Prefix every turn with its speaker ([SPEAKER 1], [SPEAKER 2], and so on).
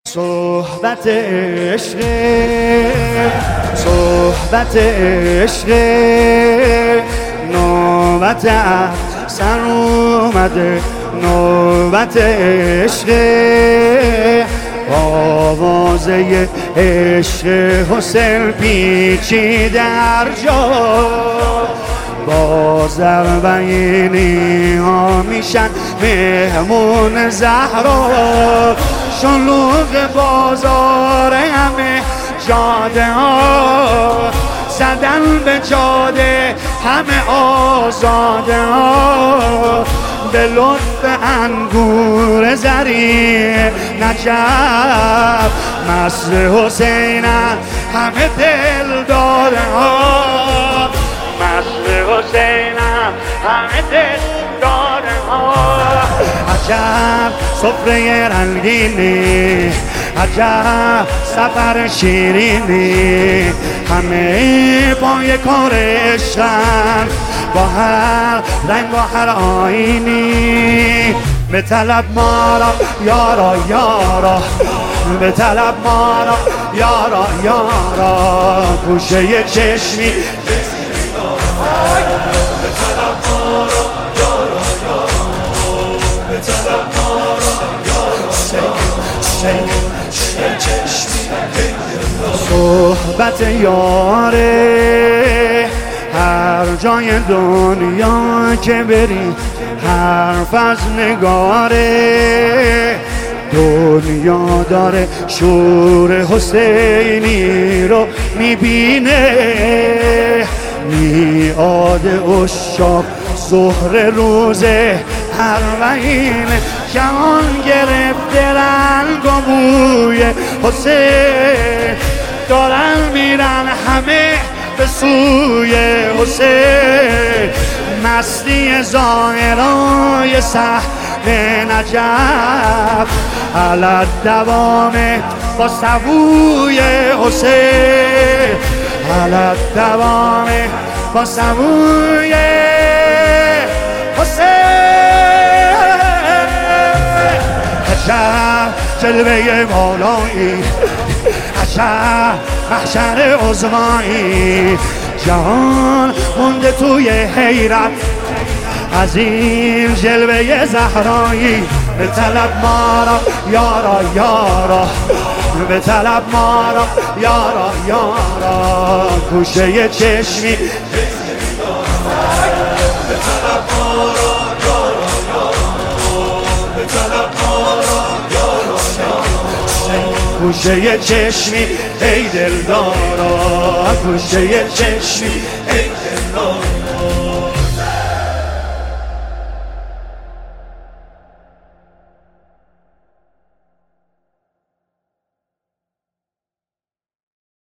[SPEAKER 1] صحبت عشق، صحبت عشق، نوبت سر اومده، نوبت عشق، آوازه عشق حسین پیچی در جا، باز اربعینی ها میشن مهمون زهرا، شلوغ بازار همه جاده ها، زدن به جاده همه آزاده ها، به لطف انگور زری نجف، مست حسینن همه دل داده ها، مست حسینن همه دل داده ها. عجب سفره رنگینی، عجب سفر شیرینی، همه پای کار عشقن، با هر رنگ و هر آینی، به طلب ما را یارا یارا، به طلب ما را یارا یارا، گوشه چشمی به طلب ما را یارا یارا، به طلب ما را یارا یارا، صحبت یاره هر جای دنیا که بری، حرف از نگاره، دنیا داره شور حسینی رو میبینه، میعاد اشاق ظهر روز اربعین، جهان گرفته رنگ و بوی حسین، دارن میرن همه به سوی حسین، مستی ظاهرای صحن نجف، علت دوامه با سبوی حسین، علت دوامه با سبوی حسین، عجب جلوه مولایی، عجب محشر عظمایی، جهان مونده توی حیرت از این جلوه زهرایی، به طلب ما را یارا یارا، به طلب ما را یارا یارا، گوشه چشمی به طلب ما را یارا یارا، به طلب ما را یارا یارا، گوشه چشمی ای دلدارا، گوشه چشمی ای دلدارا.